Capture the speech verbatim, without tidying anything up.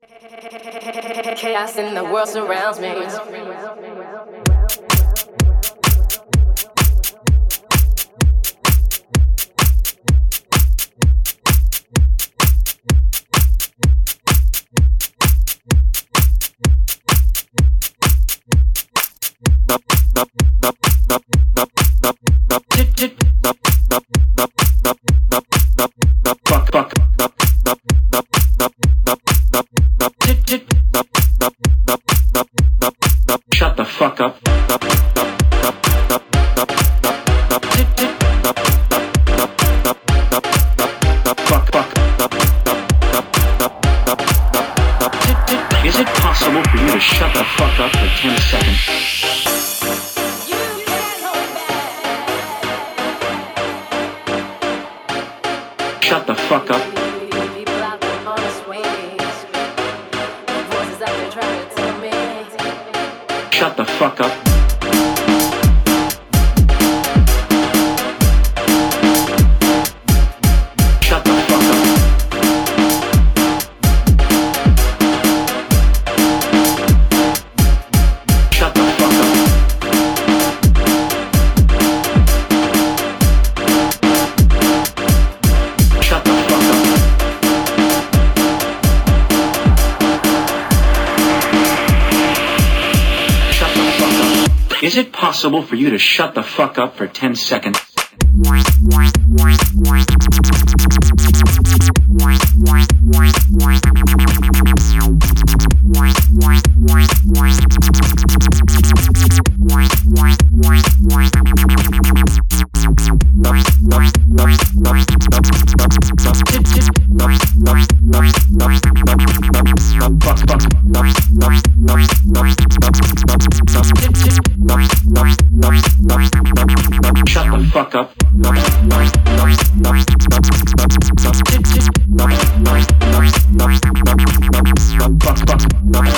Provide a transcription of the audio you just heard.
Chaos in the world surrounds me. Shut the fuck up. Fuck, fuck. Is it possible for you to shut the fuck up for ten seconds? Shut the fuck up. Shut the fuck up. Shut the fuck up. Shut the fuck up. Shut the fuck up. Is it possible for you to shut the fuck up for ten seconds? Shut the fuck up. Fuck, fuck.